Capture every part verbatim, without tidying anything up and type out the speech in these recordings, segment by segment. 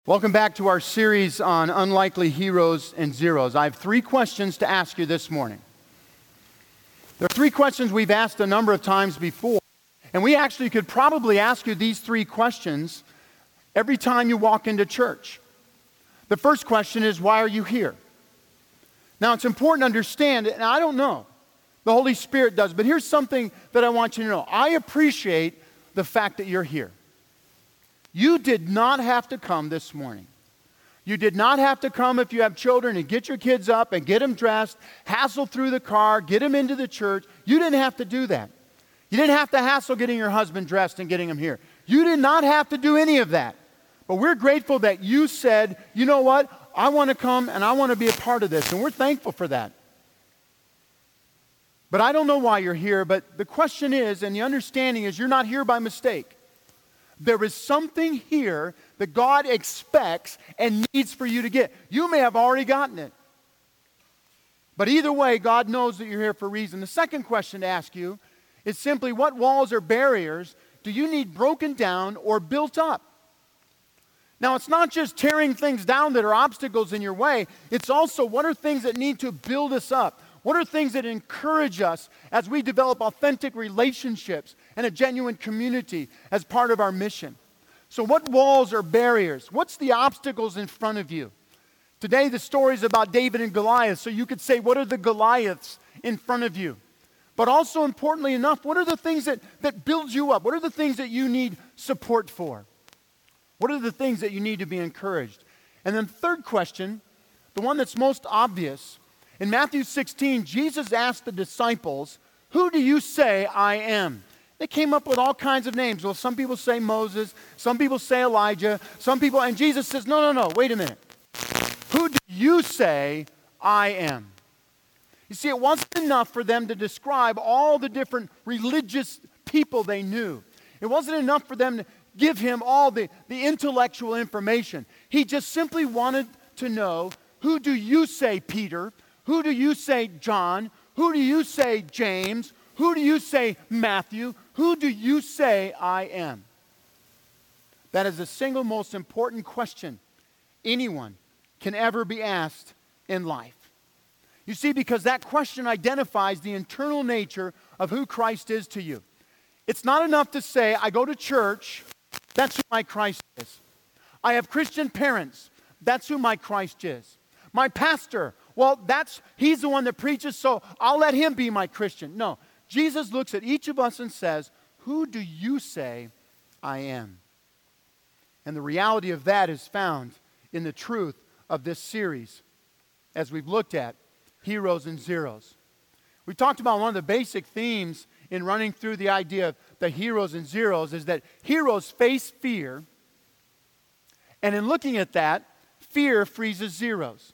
Welcome back to our series on unlikely heroes and zeros. I have three questions to ask you this morning. There are three questions we've asked a number of times before, and we actually could probably ask you these three questions every time you walk into church. The first question is, why are you here? Now, it's important to understand, and I don't know, the Holy Spirit does, but here's something that I want you to know. I appreciate the fact that you're here. You did not have to come this morning. You did not have to come if you have children and get your kids up and get them dressed, hassle through the car, get them into the church. You didn't have to do that. You didn't have to hassle getting your husband dressed and getting him here. You did not have to do any of that. But we're grateful that you said, you know what, I want to come and I want to be a part of this. And we're thankful for that. But I don't know why you're here, but the question is, and the understanding is, you're not here by mistake. There is something here that God expects and needs for you to get. You may have already gotten it. But either way, God knows that you're here for a reason. The second question to ask you is simply, what walls or barriers do you need broken down or built up? Now, it's not just tearing things down that are obstacles in your way. It's also, what are things that need to build us up? What are things that encourage us as we develop authentic relationships and a genuine community as part of our mission? So what walls or barriers? What's the obstacles in front of you? Today the story is about David and Goliath, so you could say, what are the Goliaths in front of you? But also, importantly enough, what are the things that, that build you up? What are the things that you need support for? What are the things that you need to be encouraged? And then third question, the one that's most obvious. In Matthew sixteen, Jesus asked the disciples, who do you say I am? They came up with all kinds of names. Well, some people say Moses, some people say Elijah, some people, and Jesus says, no, no, no, wait a minute. Who do you say I am? You see, it wasn't enough for them to describe all the different religious people they knew. It wasn't enough for them to give him all the, the intellectual information. He just simply wanted to know, who do you say, Peter? Who do you say, John? Who do you say, James? Who do you say, Matthew? Who do you say I am? That is the single most important question anyone can ever be asked in life. You see, because that question identifies the internal nature of who Christ is to you. It's not enough to say, I go to church, that's who my Christ is. I have Christian parents, that's who my Christ is. My pastor, well, that's he's the one that preaches, so I'll let him be my Christian. No, Jesus looks at each of us and says, who do you say I am? And the reality of that is found in the truth of this series as we've looked at heroes and zeros. We talked about one of the basic themes in running through the idea of the heroes and zeros is that heroes face fear, and in looking at that, fear freezes zeros.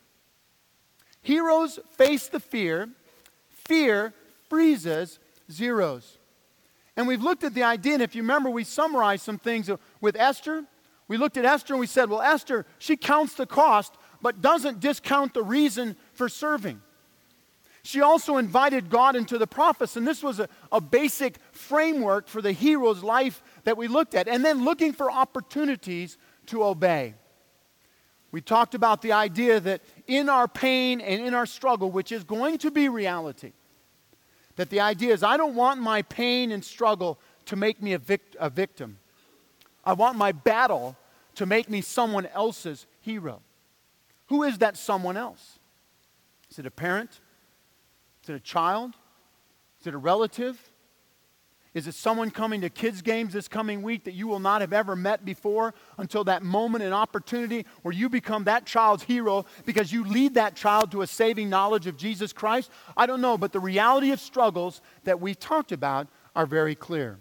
Heroes face the fear, fear freezes zeros. And we've looked at the idea, and if you remember, we summarized some things with Esther. We looked at Esther and we said, well, Esther, she counts the cost, but doesn't discount the reason for serving. She also invited God into the process, and this was a, a basic framework for the hero's life that we looked at, and then looking for opportunities to obey. We talked about the idea that in our pain and in our struggle, which is going to be reality, that the idea is I don't want my pain and struggle to make me a, vict- a victim. I want my battle to make me someone else's hero. Who is that someone else? Is it a parent? Is it a child? Is it a relative? Is it someone coming to kids' games this coming week that you will not have ever met before until that moment and opportunity where you become that child's hero because you lead that child to a saving knowledge of Jesus Christ? I don't know, but the reality of struggles that we've talked about are very clear.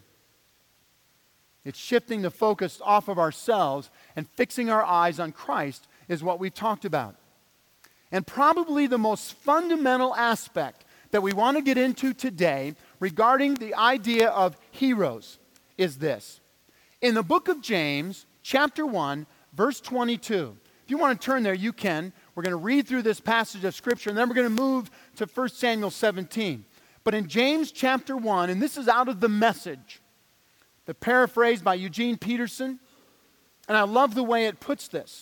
It's shifting the focus off of ourselves and fixing our eyes on Christ is what we've talked about. And probably the most fundamental aspect that we want to get into today regarding the idea of heroes is this. In the book of James, chapter one, verse twenty-two. If you want to turn there, you can. We're going to read through this passage of Scripture, and then we're going to move to First Samuel seventeen. But in James chapter one, and this is out of the Message, the paraphrase by Eugene Peterson, and I love the way it puts this.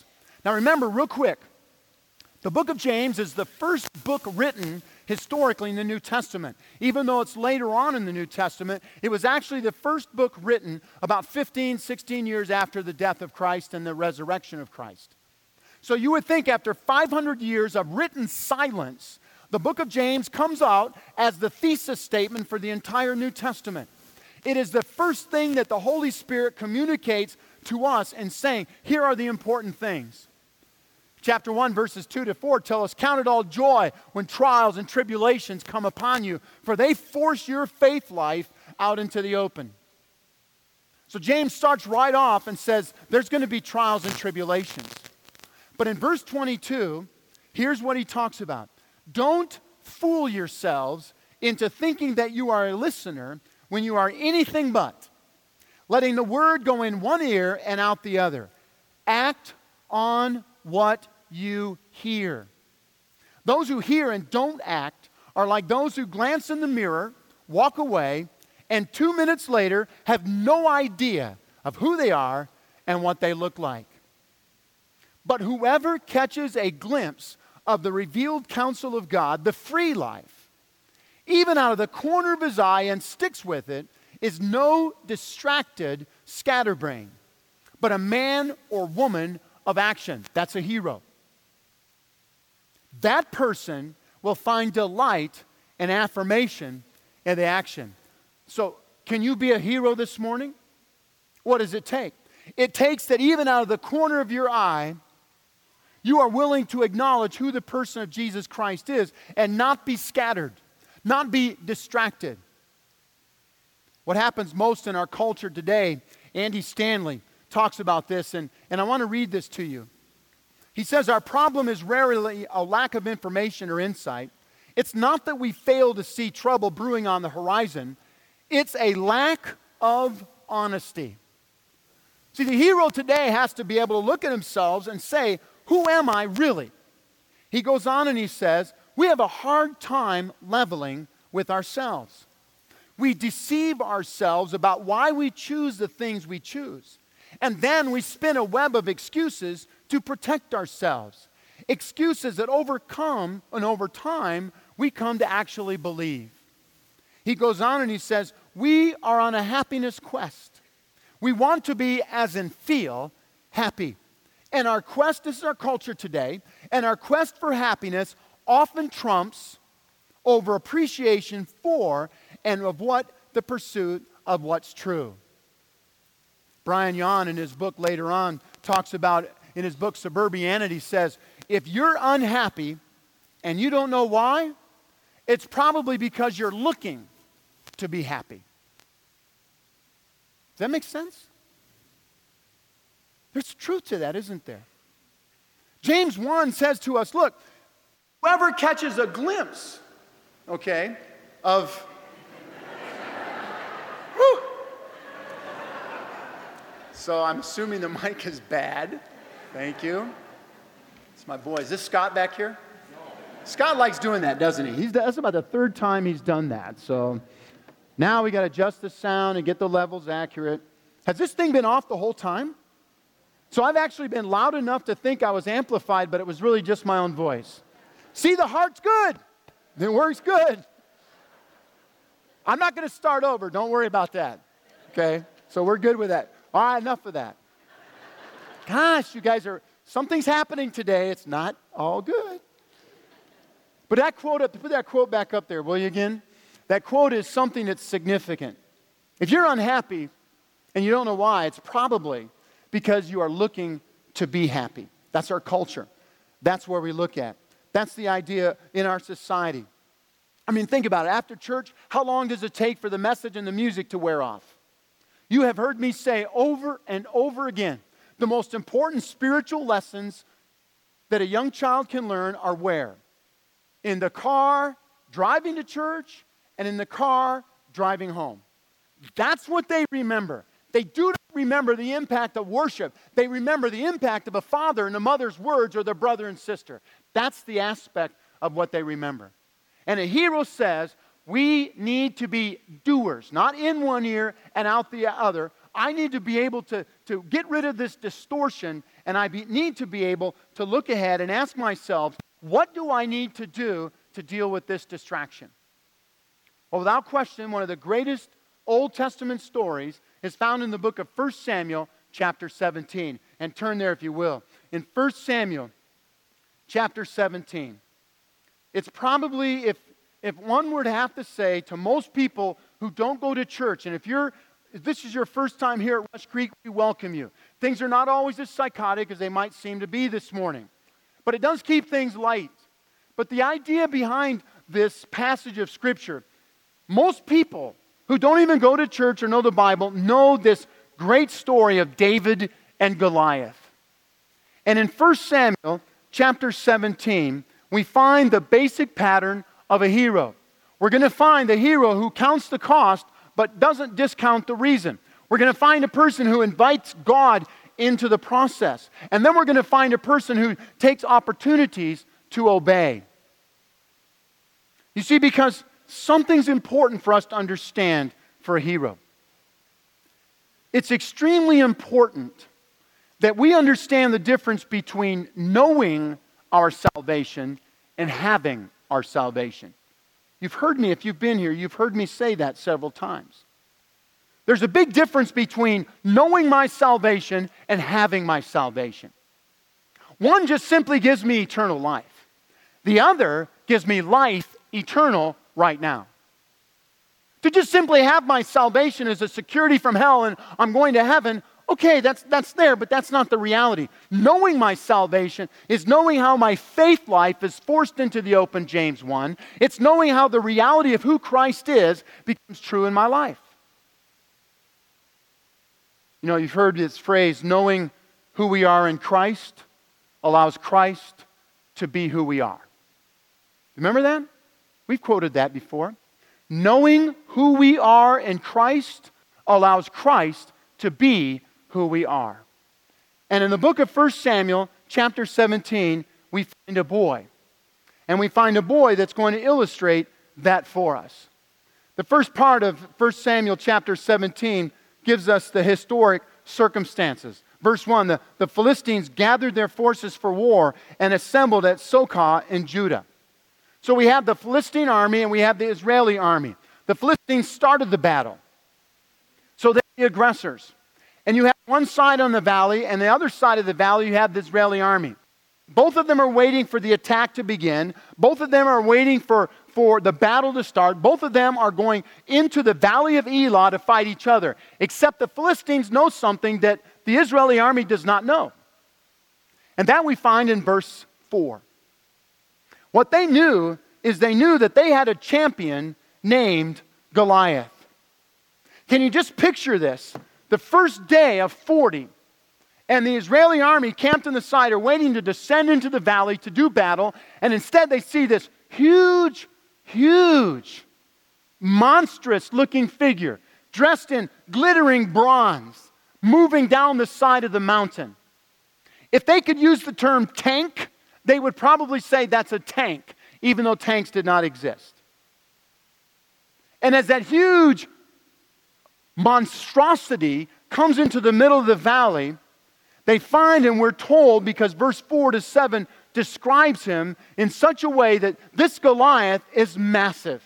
Now remember, real quick, the book of James is the first book written historically in the New Testament. Even though it's later on in the New Testament, it was actually the first book written about fifteen, sixteen years after the death of Christ and the resurrection of Christ. So you would think after five hundred years of written silence, the book of James comes out as the thesis statement for the entire New Testament. It is the first thing that the Holy Spirit communicates to us in saying, here are the important things. Chapter one, verses two to four tell us, count it all joy when trials and tribulations come upon you, for they force your faith life out into the open. So James starts right off and says, there's going to be trials and tribulations. But in verse twenty-two, here's what he talks about. Don't fool yourselves into thinking that you are a listener when you are anything but, letting the word go in one ear and out the other. Act on what you hear. Those who hear and don't act are like those who glance in the mirror, walk away, and two minutes later have no idea of who they are and what they look like. But whoever catches a glimpse of the revealed counsel of God, the free life, even out of the corner of his eye and sticks with it, is no distracted scatterbrain, but a man or woman of action. That's a hero. That person will find delight and affirmation in the action. So, can you be a hero this morning? What does it take? It takes that even out of the corner of your eye, you are willing to acknowledge who the person of Jesus Christ is and not be scattered, not be distracted. What happens most in our culture today, Andy Stanley talks about this, and, and I want to read this to you. He says, our problem is rarely a lack of information or insight. It's not that we fail to see trouble brewing on the horizon. It's a lack of honesty. See, the hero today has to be able to look at themselves and say, who am I really? He goes on and he says, we have a hard time leveling with ourselves. We deceive ourselves about why we choose the things we choose. And then we spin a web of excuses to protect ourselves. Excuses that overcome and over time we come to actually believe. He goes on and he says, we are on a happiness quest. We want to be, as in feel, happy. And our quest, this is our culture today, and our quest for happiness often trumps over appreciation for and of what the pursuit of what's true. Brian Yon, in his book later on, talks about, in his book Suburbianity, says, if you're unhappy and you don't know why, it's probably because you're looking to be happy. Does that make sense? There's truth to that, isn't there? James one says to us, look, whoever catches a glimpse, okay, of, whew. So I'm assuming the mic is bad. Thank you. It's my boy. Is this Scott back here? No. Scott likes doing that, doesn't he? He's, that's about the third time he's done that. So now we got to adjust the sound and get the levels accurate. Has this thing been off the whole time? So I've actually been loud enough to think I was amplified, but it was really just my own voice. See, the heart's good. It works good. I'm not going to start over. Don't worry about that. Okay? So we're good with that. All right, enough of that. Gosh, you guys are, something's happening today. It's not all good. But that quote, up, put that quote back up there, will you again? That quote is something that's significant. If you're unhappy and you don't know why, it's probably because you are looking to be happy. That's our culture. That's where we look at. That's the idea in our society. I mean, think about it. After church, how long does it take for the message and the music to wear off? You have heard me say over and over again, the most important spiritual lessons that a young child can learn are where? In the car, driving to church, and in the car, driving home. That's what they remember. They do not remember the impact of worship. They remember the impact of a father and a mother's words or their brother and sister. That's the aspect of what they remember. And a hero says, we need to be doers, not in one ear and out the other. I need to be able to, to get rid of this distortion And I be, need to be able to look ahead and ask myself, what do I need to do to deal with this distraction? Well, without question, one of the greatest Old Testament stories is found in the book of First Samuel chapter seventeen. And turn there if you will. In First Samuel chapter seventeen, it's probably, if, if one were to have to say to most people who don't go to church, and if you're if this is your first time here at Rush Creek, we welcome you. Things are not always as psychotic as they might seem to be this morning. But it does keep things light. But the idea behind this passage of Scripture, most people who don't even go to church or know the Bible know this great story of David and Goliath. And in First Samuel chapter seventeen, we find the basic pattern of a hero. We're going to find the hero who counts the cost but doesn't discount the reason. We're going to find a person who invites God into the process. And then we're going to find a person who takes opportunities to obey. You see, because something's important for us to understand for a hero. It's extremely important that we understand the difference between knowing our salvation and having our salvation. You've heard me, if you've been here, you've heard me say that several times. There's a big difference between knowing my salvation and having my salvation. One just simply gives me eternal life. The other gives me life eternal right now. To just simply have my salvation as a security from hell and I'm going to heaven, okay, that's, that's there, but that's not the reality. Knowing my salvation is knowing how my faith life is forced into the open, James one. It's knowing how the reality of who Christ is becomes true in my life. You know, you've heard this phrase, knowing who we are in Christ allows Christ to be who we are. Remember that? We've quoted that before. Knowing who we are in Christ allows Christ to be who we are. And in the book of First Samuel, chapter seventeen, we find a boy. And we find a boy that's going to illustrate that for us. The first part of First Samuel chapter seventeen gives us the historic circumstances. Verse one, the, the Philistines gathered their forces for war and assembled at Socoh in Judah. So we have the Philistine army and we have the Israeli army. The Philistines started the battle. So they're the aggressors. And you have one side on the valley, and the other side of the valley, you have the Israeli army. Both of them are waiting for the attack to begin. Both of them are waiting for, for the battle to start. Both of them are going into the valley of Elah to fight each other. Except the Philistines know something that the Israeli army does not know. And that we find in verse four. What they knew is they knew that they had a champion named Goliath. Can you just picture this? The first day of forty, and the Israeli army camped on the side are waiting to descend into the valley to do battle, and instead they see this huge, huge, monstrous-looking figure dressed in glittering bronze, moving down the side of the mountain. If they could use the term tank, they would probably say that's a tank, even though tanks did not exist. And as that huge monstrosity comes into the middle of the valley, they find, and we're told, because verse four to seven describes him in such a way that this Goliath is massive.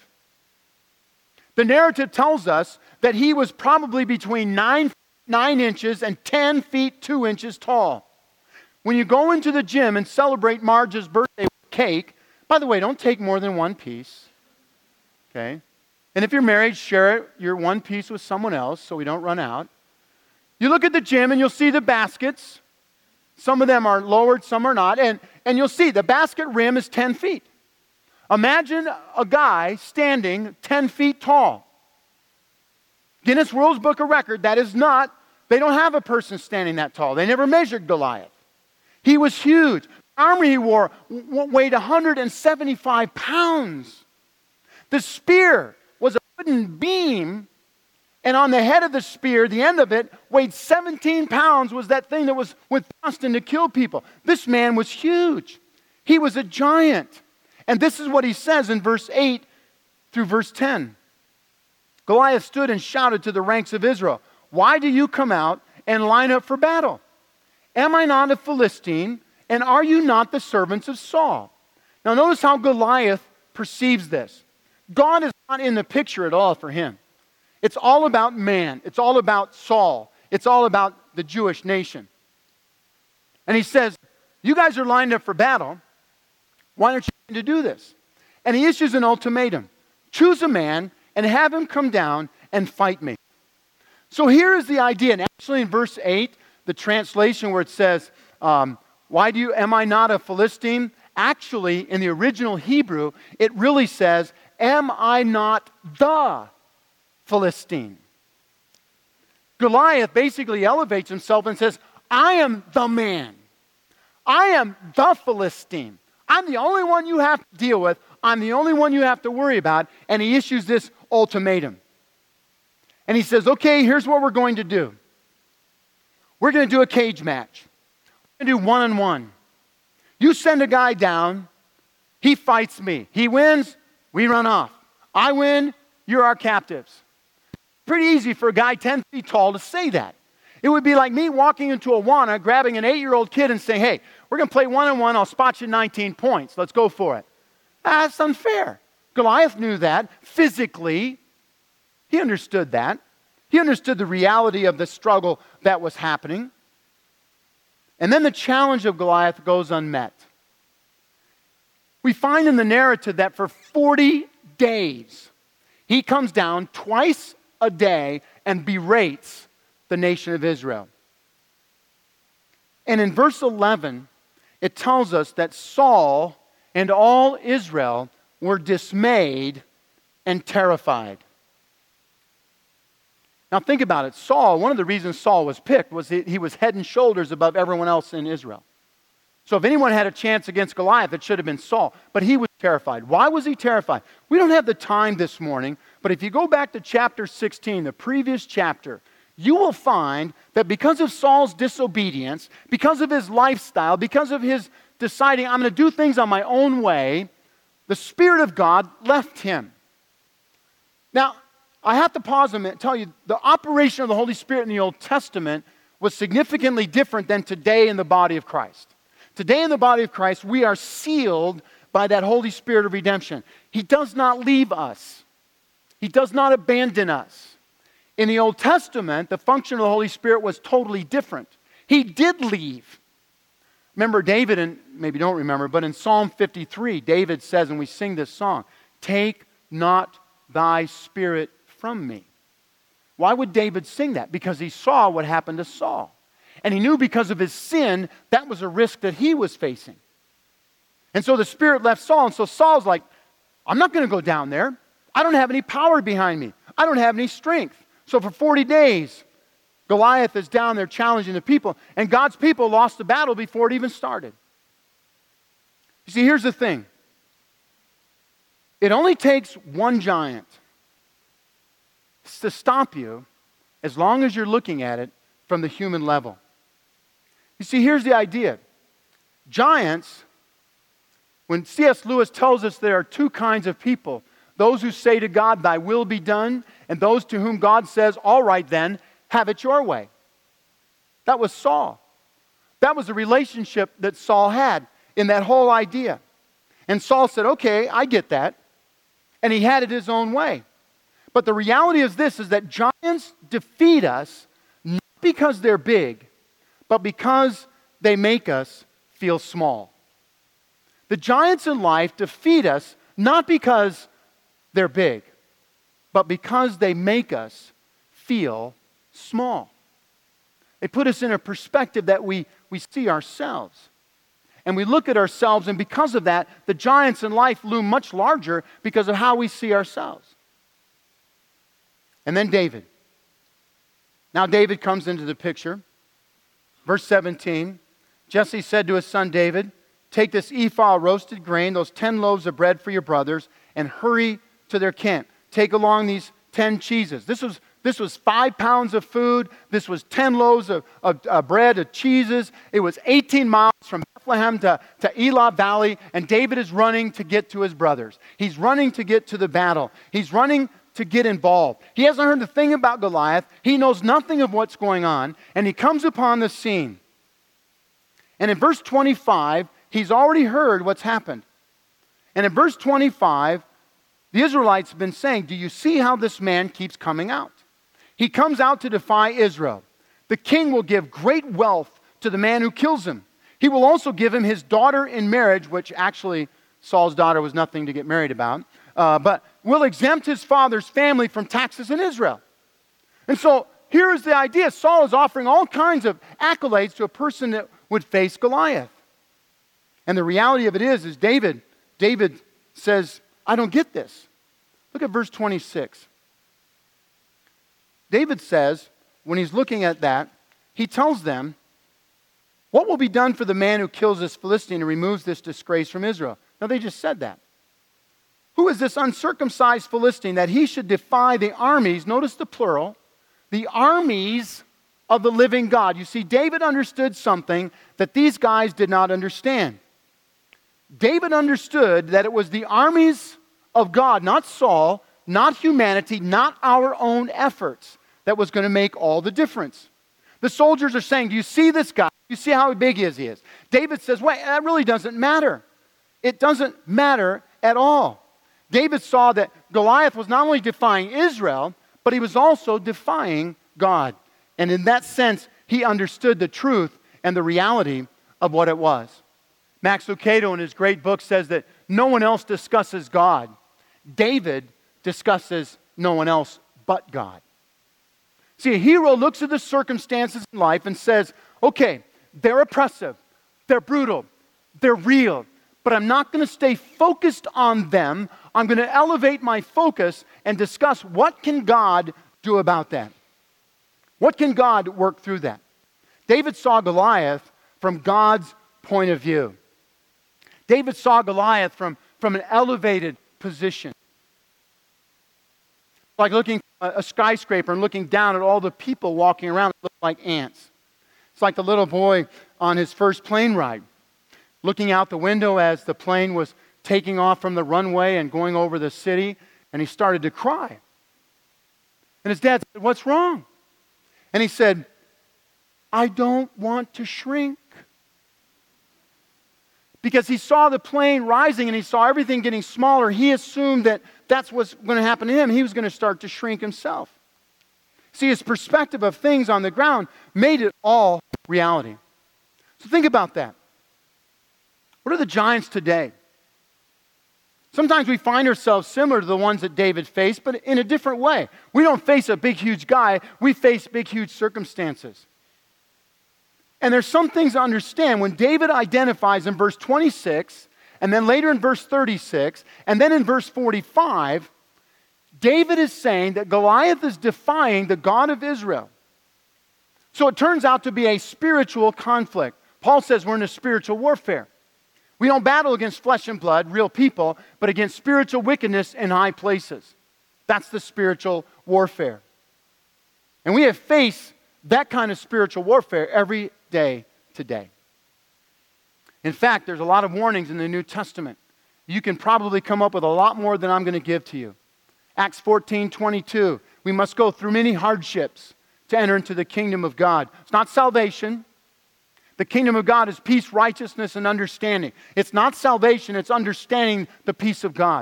The narrative tells us that he was probably between nine, nine inches and ten feet two inches tall. When you go into the gym and celebrate Marge's birthday with cake, by the way, don't take more than one piece. Okay? And if you're married, share your one piece with someone else so we don't run out. You look at the gym and you'll see the baskets. Some of them are lowered, some are not. And, and you'll see the basket rim is ten feet. Imagine a guy standing ten feet tall. Guinness World Book of Record, that is not, they don't have a person standing that tall. They never measured Goliath. He was huge. The armor he wore weighed one hundred seventy-five pounds. The spear was a wooden beam, and on the head of the spear, the end of it, weighed seventeen pounds, was that thing that was with destined to kill people. This man was huge. He was a giant. And this is what he says in verse eight through verse ten. Goliath stood and shouted to the ranks of Israel, "Why do you come out and line up for battle?" Am I not a Philistine? And are you not the servants of Saul? Now notice how Goliath perceives this. God is not in the picture at all for him. It's all about man. It's all about Saul. It's all about the Jewish nation. And he says, you guys are lined up for battle. Why aren't you going to do this? And he issues an ultimatum. Choose a man and have him come down and fight me. So here is the idea. And actually in verse eight, the translation where it says, um, why do you, am I not a Philistine? Actually, in the original Hebrew, it really says, am I not the Philistine? Goliath basically elevates himself and says, I am the man. I am the Philistine. I'm the only one you have to deal with. I'm the only one you have to worry about. And he issues this ultimatum. And he says, okay, here's what we're going to do. We're going to do a cage match. We're going to do one-on-one. You send a guy down. He fights me. He wins. We run off. I win. You're our captives. Pretty easy for a guy ten feet tall to say that. It would be like me walking into Awana, grabbing an eight-year-old kid and saying, hey, we're going to play one-on-one. I'll spot you nineteen points. Let's go for it. That's unfair. Goliath knew that physically. He understood that. He understood the reality of the struggle that was happening. And then the challenge of Goliath goes unmet. We find in the narrative that for forty days, he comes down twice a day and berates the nation of Israel. And in verse eleven, it tells us that Saul and all Israel were dismayed and terrified. Now think about it. Saul, one of the reasons Saul was picked was that he was head and shoulders above everyone else in Israel. So if anyone had a chance against Goliath, it should have been Saul. But he was terrified. Why was he terrified? We don't have the time this morning, but if you go back to chapter sixteen, the previous chapter, you will find that because of Saul's disobedience, because of his lifestyle, because of his deciding, I'm going to do things on my own way, the Spirit of God left him. Now, I have to pause a minute and tell you, the operation of the Holy Spirit in the Old Testament was significantly different than today in the body of Christ. Today in the body of Christ, we are sealed by that Holy Spirit of redemption. He does not leave us. He does not abandon us. In the Old Testament, the function of the Holy Spirit was totally different. He did leave. Remember David, and maybe don't remember, but in Psalm fifty-three, David says, and we sing this song, take not thy spirit from me. Why would David sing that? Because he saw what happened to Saul. And he knew because of his sin, that was a risk that he was facing. And so the Spirit left Saul, and so Saul's like, I'm not going to go down there. I don't have any power behind me. I don't have any strength. So for forty days, Goliath is down there challenging the people, and God's people lost the battle before it even started. You see, here's the thing. It only takes one giant to stop you as long as you're looking at it from the human level. You see, here's the idea. Giants, when C S Lewis tells us there are two kinds of people, those who say to God, thy will be done, and those to whom God says, all right then, have it your way. That was Saul. That was the relationship that Saul had in that whole idea. And Saul said, okay, I get that. And he had it his own way. But the reality is this, is that giants defeat us not because they're big, but because they make us feel small. The giants in life defeat us not because they're big, but because they make us feel small. They put us in a perspective that we, we see ourselves. And we look at ourselves, and because of that, the giants in life loom much larger because of how we see ourselves. And then David. Now David comes into the picture. Verse seventeen, Jesse said to his son David, take this ephah of roasted grain, those ten loaves of bread for your brothers, and hurry to their camp. Take along these ten cheeses. This was, this was five pounds of food. This was ten loaves of, of uh, bread, of cheeses. It was eighteen miles from Bethlehem to, to Elah Valley, and David is running to get to his brothers. He's running to get to the battle. He's running to get involved. He hasn't heard a thing about Goliath. He knows nothing of what's going on, and he comes upon the scene. And in verse twenty-five, he's already heard what's happened. And in verse twenty-five, the Israelites have been saying, do you see how this man keeps coming out? He comes out to defy Israel. The king will give great wealth to the man who kills him. He will also give him his daughter in marriage, which actually Saul's daughter was nothing to get married about, uh, but will exempt his father's family from taxes in Israel. And so here is the idea. Saul is offering all kinds of accolades to a person that would face Goliath. And the reality of it is, is David, David says, I don't get this. Look at verse twenty-six. David says, when he's looking at that, he tells them, what will be done for the man who kills this Philistine and removes this disgrace from Israel? Now they just said that. Who is this uncircumcised Philistine that he should defy the armies, notice the plural, the armies of the living God? You see, David understood something that these guys did not understand. David understood that it was the armies of God, not Saul, not humanity, not our own efforts, that was going to make all the difference. The soldiers are saying, do you see this guy? Do you see how big he is? He is. David says, wait, that really doesn't matter. It doesn't matter at all. David saw that Goliath was not only defying Israel, but he was also defying God. And in that sense, he understood the truth and the reality of what it was. Max Lucado in his great book says that no one else discusses God. David discusses no one else but God. See, a hero looks at the circumstances in life and says, okay, they're oppressive, they're brutal, they're real, but I'm not going to stay focused on them. I'm going to elevate my focus and discuss what can God do about that. What can God work through that? David saw Goliath from God's point of view. David saw Goliath from, from an elevated position. Like looking at a skyscraper and looking down at all the people walking around that look like ants. It's like the little boy on his first plane ride, looking out the window as the plane was taking off from the runway and going over the city, and he started to cry. And his dad said, what's wrong? And he said, I don't want to shrink. Because he saw the plane rising and he saw everything getting smaller, he assumed that that's what's going to happen to him. He was going to start to shrink himself. See, his perspective of things on the ground made it all reality. So think about that. What are the giants today? Sometimes we find ourselves similar to the ones that David faced, but in a different way. We don't face a big, huge guy. We face big, huge circumstances. And there's some things to understand. When David identifies in verse twenty-six, and then later in verse thirty-six, and then in verse forty-five, David is saying that Goliath is defying the God of Israel. So it turns out to be a spiritual conflict. Paul says we're in a spiritual warfare. We don't battle against flesh and blood, real people, but against spiritual wickedness in high places. That's the spiritual warfare. And we have faced that kind of spiritual warfare every day today. In fact, there's a lot of warnings in the New Testament. You can probably come up with a lot more than I'm going to give to you. Acts fourteen twenty-two, we must go through many hardships to enter into the kingdom of God. It's not salvation. The kingdom of God is peace, righteousness, and understanding. It's not salvation, it's understanding the peace of God.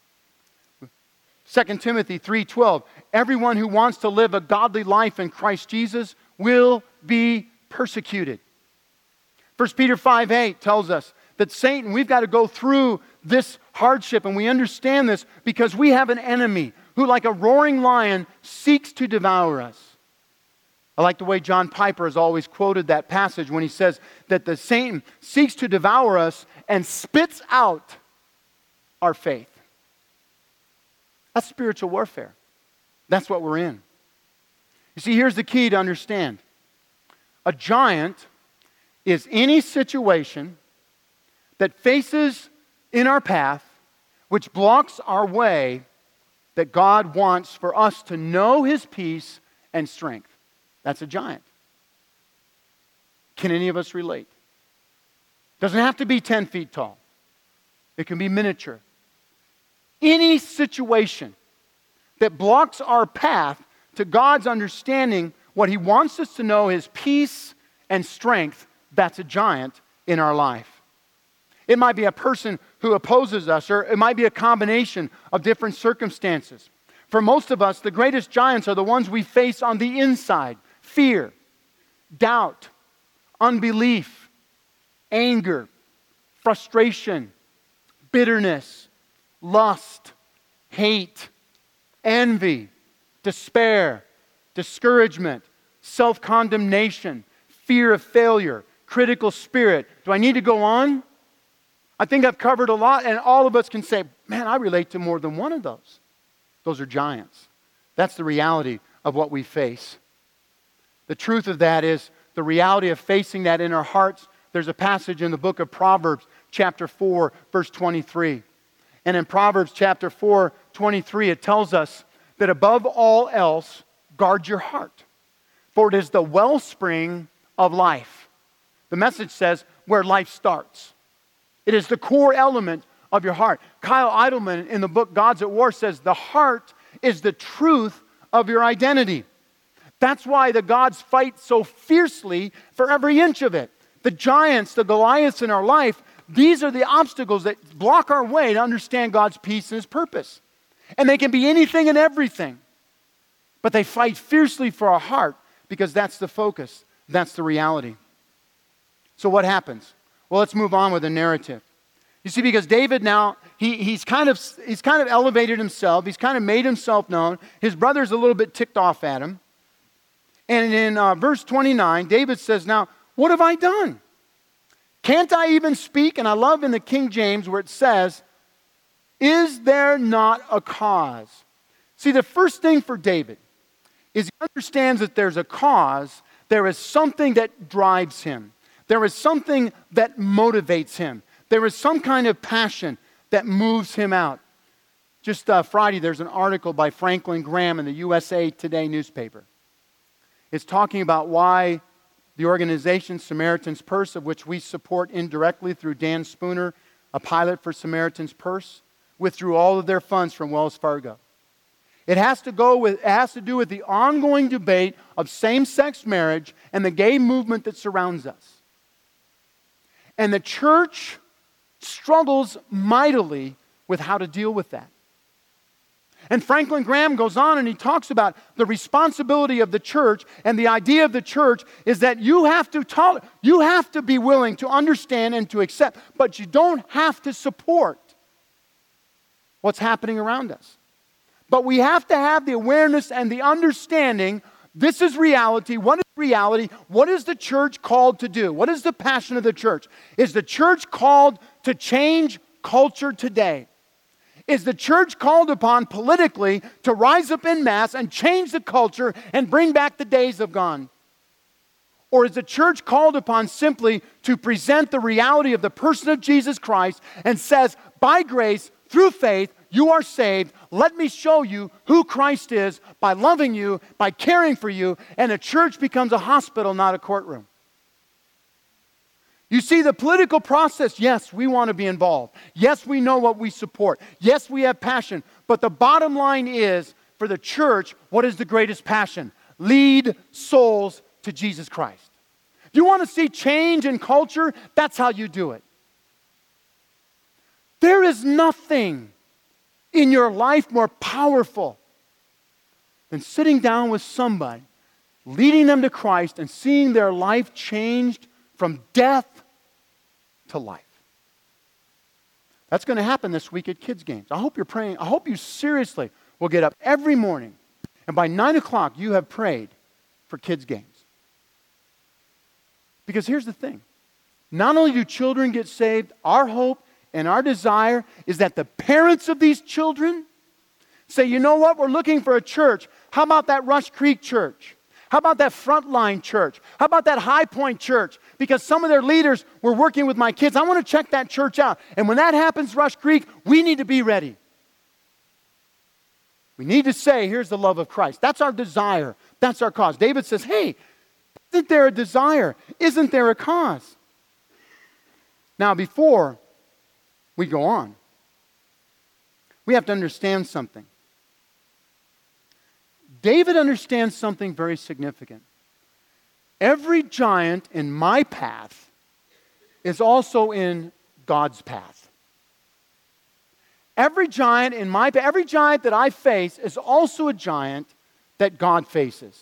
Second Timothy three twelve, everyone who wants to live a godly life in Christ Jesus will be persecuted. First Peter five eight tells us that Satan, we've got to go through this hardship, and we understand this because we have an enemy who, like a roaring lion, seeks to devour us. I like the way John Piper has always quoted that passage when he says that the Satan seeks to devour us and spits out our faith. That's spiritual warfare. That's what we're in. You see, here's the key to understand. A giant is any situation that faces in our path which blocks our way that God wants for us to know His peace and strength. That's a giant. Can any of us relate? Doesn't have to be ten feet tall. It can be miniature. Any situation that blocks our path to God's understanding what He wants us to know, His peace and strength, that's a giant in our life. It might be a person who opposes us, or it might be a combination of different circumstances. For most of us, the greatest giants are the ones we face on the inside. Fear, doubt, unbelief, anger, frustration, bitterness, lust, hate, envy, despair, discouragement, self-condemnation, fear of failure, critical spirit. Do I need to go on? I think I've covered a lot, and all of us can say, man, I relate to more than one of those. Those are giants. That's the reality of what we face. The truth of that is the reality of facing that in our hearts. There's a passage in the book of Proverbs, chapter four, verse twenty-three. And in Proverbs chapter four, twenty-three, it tells us that above all else, guard your heart, for it is the wellspring of life. The Message says where life starts. It is the core element of your heart. Kyle Idleman in the book Gods at War says the heart is the truth of your identity. That's why the gods fight so fiercely for every inch of it. The giants, the Goliaths in our life, these are the obstacles that block our way to understand God's peace and His purpose. And they can be anything and everything. But they fight fiercely for our heart because that's the focus. That's the reality. So what happens? Well, let's move on with the narrative. You see, because David now, he, he's, kind of, he's kind of elevated himself. He's kind of made himself known. His brother's a little bit ticked off at him. And in uh, verse twenty-nine, David says, now, what have I done? Can't I even speak? And I love in the King James where it says, is there not a cause? See, the first thing for David is he understands that there's a cause. There is something that drives him. There is something that motivates him. There is some kind of passion that moves him out. Just uh, Friday, there's an article by Franklin Graham in the U S A Today newspaper. It's talking about why the organization Samaritan's Purse, of which we support indirectly through Dan Spooner, a pilot for Samaritan's Purse, withdrew all of their funds from Wells Fargo. It has to go with, it has to do with the ongoing debate of same-sex marriage and the gay movement that surrounds us. And the church struggles mightily with how to deal with that. And Franklin Graham goes on and he talks about the responsibility of the church, and the idea of the church is that you have to tol- you have to be willing to understand and to accept, but you don't have to support what's happening around us. But we have to have the awareness and the understanding. This is reality. What is reality? What is the church called to do? What is the passion of the church? Is the church called to change culture today? Is the church called upon politically to rise up en masse and change the culture and bring back the days of gone? Or is the church called upon simply to present the reality of the person of Jesus Christ and says, by grace, through faith, you are saved. Let me show you who Christ is by loving you, by caring for you, and a church becomes a hospital, not a courtroom. You see, the political process, yes, we want to be involved. Yes, we know what we support. Yes, we have passion. But the bottom line is, for the church, what is the greatest passion? Lead souls to Jesus Christ. You want to see change in culture? That's how you do it. There is nothing in your life more powerful than sitting down with somebody, leading them to Christ, and seeing their life changed from death to life. That's going to happen this week at Kids Games. I hope you're praying. I hope you seriously will get up every morning, and by nine o'clock you have prayed for Kids Games. Because here's the thing. Not only do children get saved, our hope and our desire is that the parents of these children say, you know what, we're looking for a church. How about that Rush Creek church? How about that Frontline church? How about that High Point church? Because some of their leaders were working with my kids. I want to check that church out. And when that happens, Rush Creek, we need to be ready. We need to say, here's the love of Christ. That's our desire. That's our cause. David says, hey, isn't there a desire? Isn't there a cause? Now, before we go on, we have to understand something. David understands something very significant. Every giant in my path is also in God's path. Every giant in my path, every giant that I face is also a giant that God faces.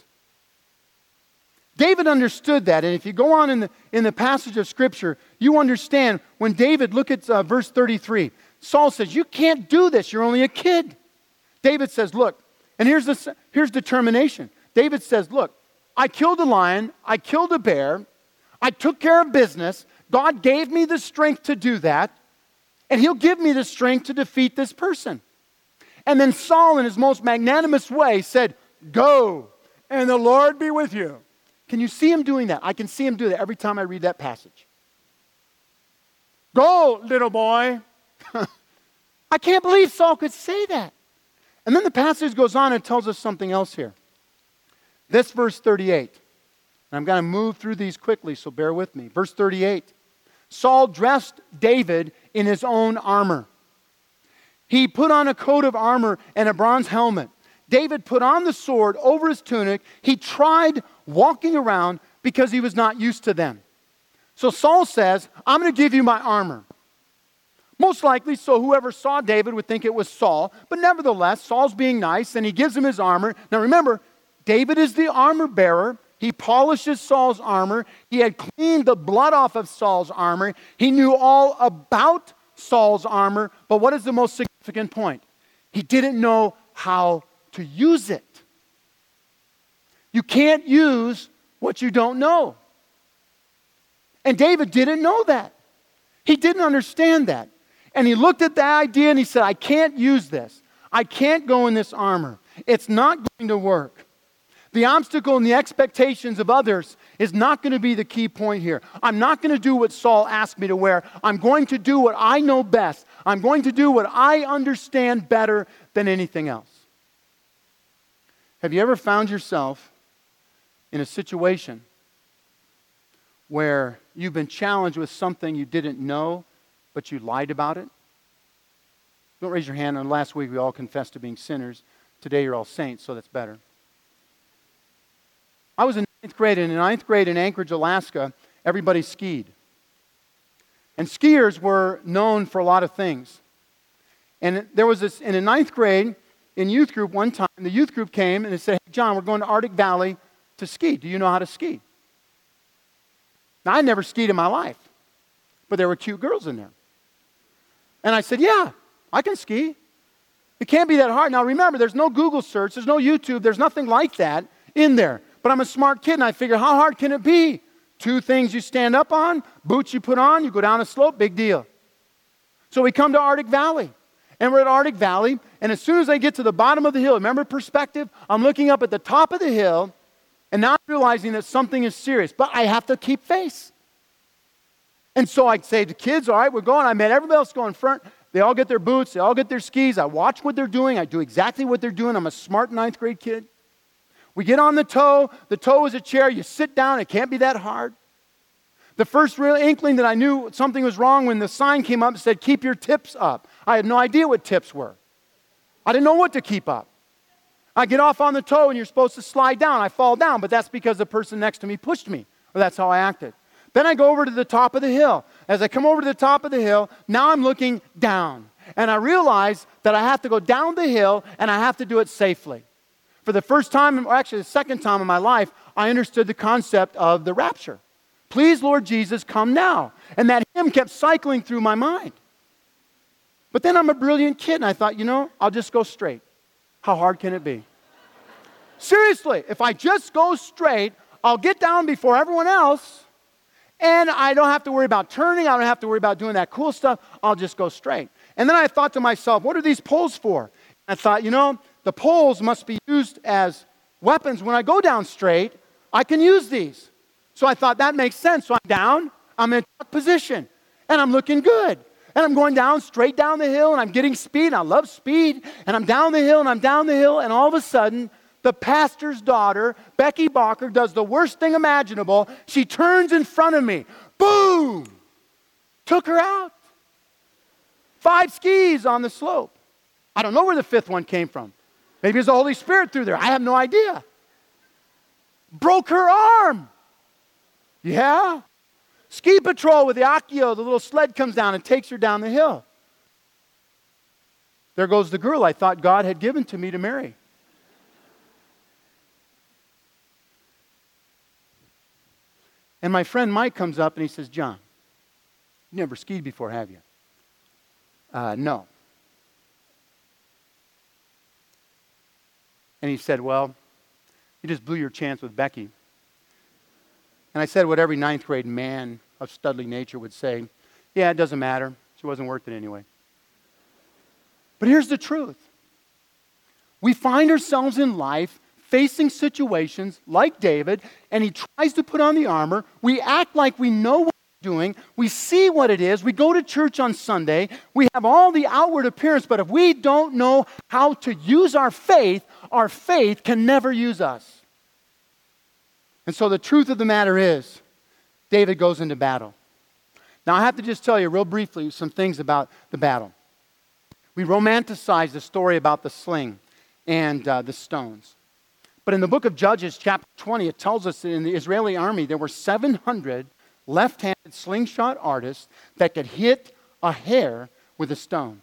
David understood that, and if you go on in the, in the passage of Scripture, you understand when David, look at uh, verse thirty-three. Saul says, you can't do this, you're only a kid. David says, look, and here's, the, here's determination. David says, look, I killed a lion, I killed a bear, I took care of business, God gave me the strength to do that, and He'll give me the strength to defeat this person. And then Saul, in his most magnanimous way, said, go, and the Lord be with you. Can you see him doing that? I can see him do that every time I read that passage. Go, little boy. I can't believe Saul could say that. And then the passage goes on and tells us something else here. This verse thirty-eight. And I'm going to move through these quickly, so bear with me. Verse thirty-eight. Saul dressed David in his own armor. He put on a coat of armor and a bronze helmet. David put on the sword over his tunic. He tried walking around because he was not used to them. So Saul says, I'm going to give you my armor. Most likely, so whoever saw David would think it was Saul. But nevertheless, Saul's being nice, and he gives him his armor. Now remember, David is the armor bearer. He polishes Saul's armor. He had cleaned the blood off of Saul's armor. He knew all about Saul's armor. But what is the most significant point? He didn't know how to use it. You can't use what you don't know. And David didn't know that. He didn't understand that. And he looked at the idea and he said, I can't use this. I can't go in this armor. It's not going to work. The obstacle and the expectations of others is not going to be the key point here. I'm not going to do what Saul asked me to wear. I'm going to do what I know best. I'm going to do what I understand better than anything else. Have you ever found yourself in a situation where you've been challenged with something you didn't know, but you lied about it? Don't raise your hand. And last week we all confessed to being sinners. Today you're all saints, so that's better. I was in ninth grade, and in ninth grade in Anchorage, Alaska, everybody skied. And skiers were known for a lot of things. And there was this, in the ninth grade, in youth group one time, the youth group came and they said, hey, John, we're going to Arctic Valley to ski. Do you know how to ski? Now, I never skied in my life, but there were cute girls in there. And I said, yeah, I can ski. It can't be that hard. Now, remember, there's no Google search, there's no YouTube, there's nothing like that in there. But I'm a smart kid, and I figure, how hard can it be? Two things you stand up on, boots you put on, you go down a slope, big deal. So we come to Arctic Valley. And we're at Arctic Valley, and as soon as I get to the bottom of the hill, remember perspective? I'm looking up at the top of the hill, and now I'm realizing that something is serious, but I have to keep face. And so I say to kids, all right, we're going. I met everybody else go in front. They all get their boots. They all get their skis. I watch what they're doing. I do exactly what they're doing. I'm a smart ninth grade kid. We get on the toe. The toe is a chair. You sit down. It can't be that hard. The first real inkling that I knew something was wrong when the sign came up and said, keep your tips up. I had no idea what tips were. I didn't know what to keep up. I get off on the toe and you're supposed to slide down. I fall down, but that's because the person next to me pushed me, or that's how I acted. Then I go over to the top of the hill. As I come over to the top of the hill, now I'm looking down. And I realize that I have to go down the hill and I have to do it safely. For the first time, or actually the second time in my life, I understood the concept of the rapture. Please, Lord Jesus, come now. And that hymn kept cycling through my mind. But then I'm a brilliant kid, and I thought, you know, I'll just go straight. How hard can it be? Seriously, if I just go straight, I'll get down before everyone else, and I don't have to worry about turning. I don't have to worry about doing that cool stuff. I'll just go straight. And then I thought to myself, what are these poles for? I thought, you know, the poles must be used as weapons. When I go down straight, I can use these. So I thought that makes sense. So I'm down, I'm in a position, and I'm looking good. And I'm going down, straight down the hill, and I'm getting speed, and I love speed. And I'm down the hill, and I'm down the hill, and all of a sudden, the pastor's daughter, Becky Barker, does the worst thing imaginable. She turns in front of me. Boom! Took her out. Five skis on the slope. I don't know where the fifth one came from. Maybe it's the Holy Spirit through there. I have no idea. Broke her arm. Yeah. Ski patrol with the Akio, the little sled comes down and takes her down the hill. There goes the girl I thought God had given to me to marry. And my friend Mike comes up and he says, John, you never skied before, have you? Uh, no. And he said, well, you just blew your chance with Becky. And I said what every ninth grade man of studly nature would say, yeah, it doesn't matter. She wasn't worth it anyway. But here's the truth. We find ourselves in life facing situations like David, and he tries to put on the armor. We act like we know what we're doing. We see what it is. We go to church on Sunday. We have all the outward appearance, but if we don't know how to use our faith, our faith can never use us. And so the truth of the matter is, David goes into battle. Now I have to just tell you real briefly some things about the battle. We romanticize the story about the sling and uh, the stones. But in the book of Judges, chapter twenty, it tells us that in the Israeli army, there were seven hundred left-handed slingshot artists that could hit a hare with a stone.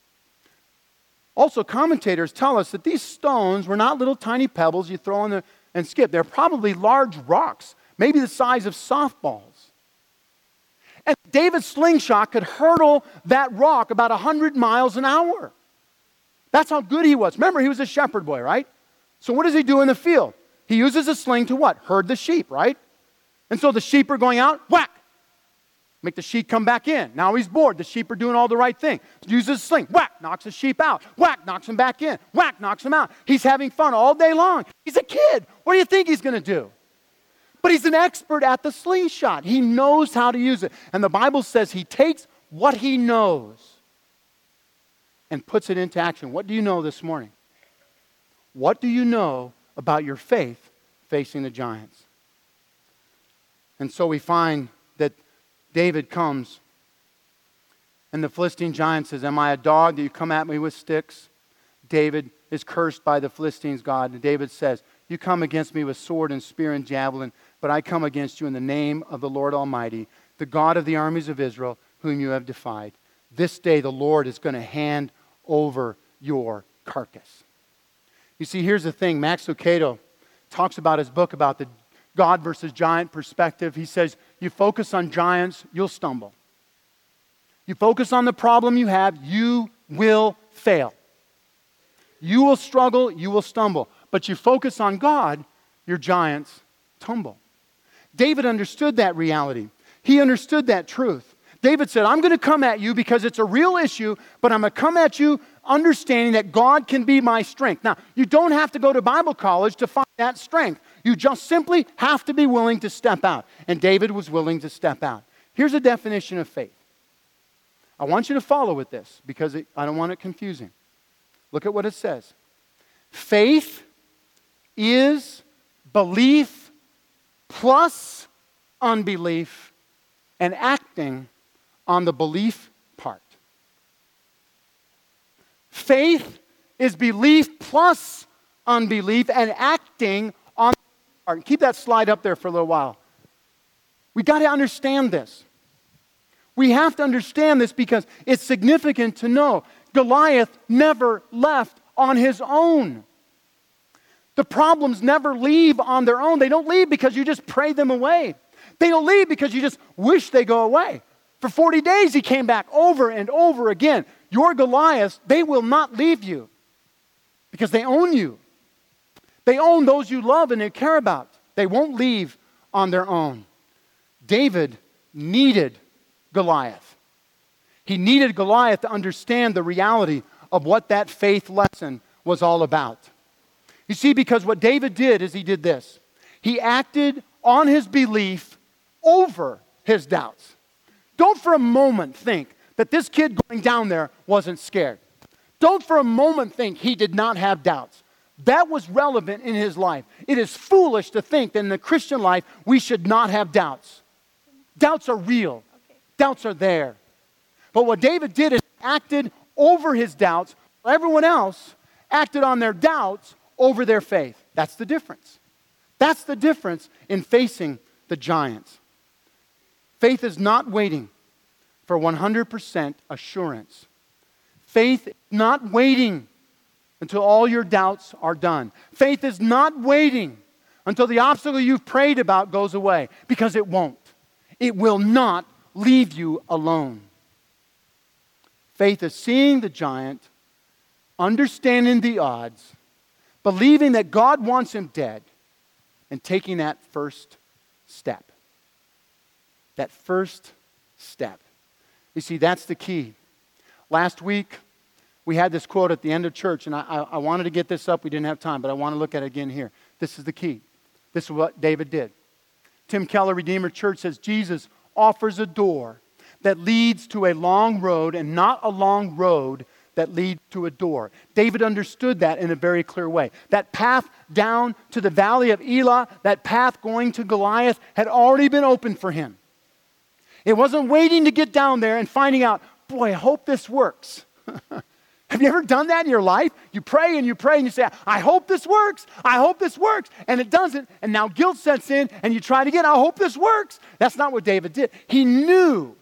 Also, commentators tell us that these stones were not little tiny pebbles you throw in the, and skip. They're probably large rocks, maybe the size of softballs. And David's slingshot could hurdle that rock about one hundred miles an hour. That's how good he was. Remember, he was a shepherd boy, right? So what does he do in the field? He uses a sling to what? Herd the sheep, right? And so the sheep are going out, whack! Make the sheep come back in. Now he's bored. The sheep are doing all the right thing. Uses a sling, whack, knocks the sheep out. Whack, knocks him back in. Whack, knocks him out. He's having fun all day long. He's a kid. What do you think he's going to do? But he's an expert at the slingshot. He knows how to use it. And the Bible says he takes what he knows and puts it into action. What do you know this morning? What do you know about your faith facing the giants? And so we find that David comes and the Philistine giant says, am I a dog that you come at me with sticks? David is cursed by the Philistines' God. And David says, you come against me with sword and spear and javelin, but I come against you in the name of the Lord Almighty, the God of the armies of Israel, whom you have defied. This day the Lord is going to hand over your carcass. You see, here's the thing. Max Lucado talks about his book about the God versus giant perspective. He says, you focus on giants, you'll stumble. You focus on the problem you have, you will fail. You will struggle, you will stumble. But you focus on God, your giants tumble. David understood that reality. He understood that truth. David said, I'm going to come at you because it's a real issue, but I'm going to come at you understanding that God can be my strength. Now, you don't have to go to Bible college to find that strength. You just simply have to be willing to step out. And David was willing to step out. Here's a definition of faith. I want you to follow with this because it, I don't want it confusing. Look at what it says. Faith is belief plus unbelief and acting on the belief part. Faith is belief plus unbelief and acting on the part. Keep that slide up there for a little while. We got to understand this. We have to understand this because it's significant to know Goliath never left on his own. The problems never leave on their own. They don't leave because you just pray them away. They don't leave because you just wish they go away. For forty days he came back over and over again. Your Goliaths, they will not leave you because they own you. They own those you love and you care about. They won't leave on their own. David needed Goliath. He needed Goliath to understand the reality of what that faith lesson was all about. You see, because what David did is he did this. He acted on his belief over his doubts. Don't for a moment think that this kid going down there wasn't scared. Don't for a moment think he did not have doubts. That was relevant in his life. It is foolish to think that in the Christian life we should not have doubts. Doubts are real. Okay. Doubts are there. But what David did is acted over his doubts. Everyone else acted on their doubts over their faith. That's the difference. That's the difference in facing the giants. Faith is not waiting for one hundred percent assurance. Faith is not waiting until all your doubts are done. Faith is not waiting until the obstacle you've prayed about goes away, because it won't. It will not leave you alone. Faith is seeing the giant, understanding the odds, believing that God wants him dead, and taking that first step. That first step. You see, that's the key. Last week, we had this quote at the end of church, and I, I, I wanted to get this up. We didn't have time, but I want to look at it again here. This is the key. This is what David did. Tim Keller, Redeemer Church, says, Jesus offers a door that leads to a long road and not a long road that leads to a door. David understood that in a very clear way. That path down to the valley of Elah, that path going to Goliath, had already been opened for him. It wasn't waiting to get down there and finding out, boy, I hope this works. Have you ever done that in your life? You pray and you pray and you say, I hope this works. I hope this works. And it doesn't. And now guilt sets in and you try it again. I hope this works. That's not what David did. He knew.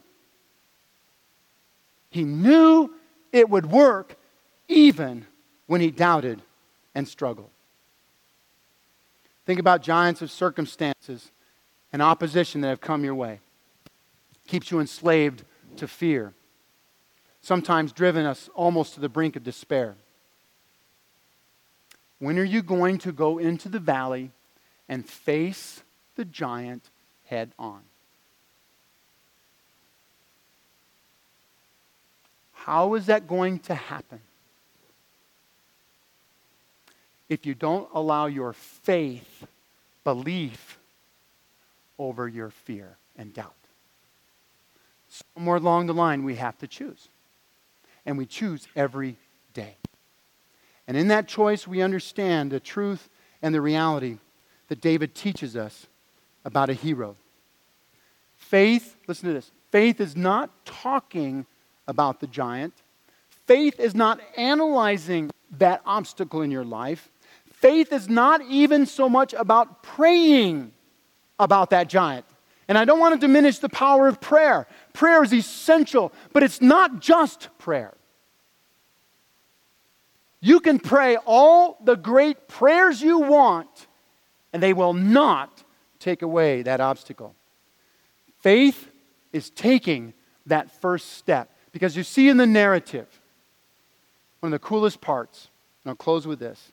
He knew it would work even when he doubted and struggled. Think about giants of circumstances and opposition that have come your way. Keeps you enslaved to fear. Sometimes driven us almost to the brink of despair. When are you going to go into the valley and face the giant head on? How is that going to happen? If you don't allow your faith, belief, over your fear and doubt. Somewhere along the line, we have to choose. And we choose every day. And in that choice, we understand the truth and the reality that David teaches us about a hero. Faith, listen to this, faith is not talking about the giant. Faith is not analyzing that obstacle in your life. Faith is not even so much about praying about that giant. And I don't want to diminish the power of prayer. Prayer is essential, but it's not just prayer. You can pray all the great prayers you want, and they will not take away that obstacle. Faith is taking that first step. Because you see in the narrative, one of the coolest parts, and I'll close with this.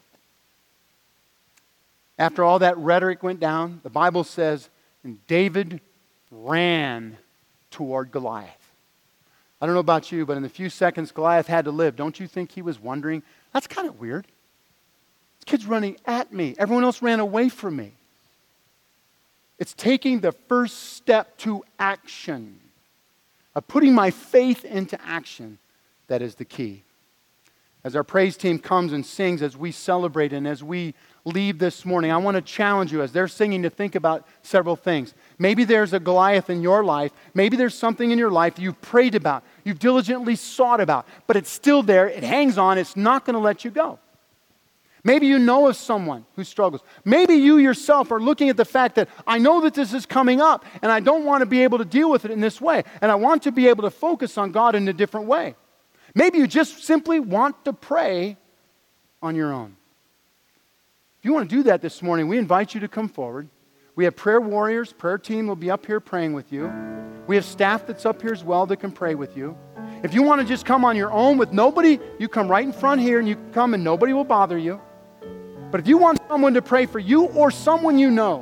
After all that rhetoric went down, the Bible says, and David ran toward Goliath. I don't know about you, but in the few seconds Goliath had to live, don't you think he was wondering, that's kind of weird. This kid's running at me. Everyone else ran away from me. It's taking the first step to action. Of putting my faith into action, that is the key. As our praise team comes and sings, as we celebrate and as we leave this morning, I want to challenge you as they're singing to think about several things. Maybe there's a Goliath in your life. Maybe there's something in your life you've prayed about, you've diligently sought about, but it's still there, it hangs on, it's not going to let you go. Maybe you know of someone who struggles. Maybe you yourself are looking at the fact that I know that this is coming up and I don't want to be able to deal with it in this way. And I want to be able to focus on God in a different way. Maybe you just simply want to pray on your own. If you want to do that this morning, we invite you to come forward. We have prayer warriors, prayer team will be up here praying with you. We have staff that's up here as well that can pray with you. If you want to just come on your own with nobody, you come right in front here and you come and nobody will bother you. But if you want someone to pray for you or someone you know,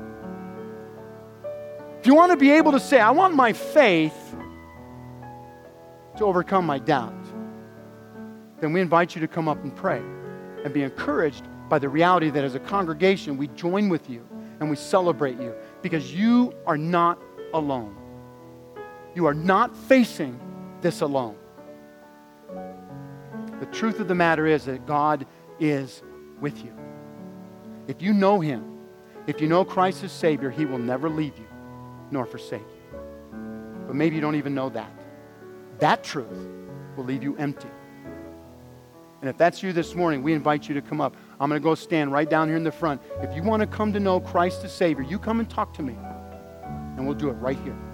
if you want to be able to say, I want my faith to overcome my doubt, then we invite you to come up and pray and be encouraged by the reality that as a congregation, we join with you and we celebrate you because you are not alone. You are not facing this alone. The truth of the matter is that God is with you. If you know Him, if you know Christ as Savior, He will never leave you nor forsake you. But maybe you don't even know that. That truth will leave you empty. And if that's you this morning, we invite you to come up. I'm going to go stand right down here in the front. If you want to come to know Christ as Savior, you come and talk to me. And we'll do it right here.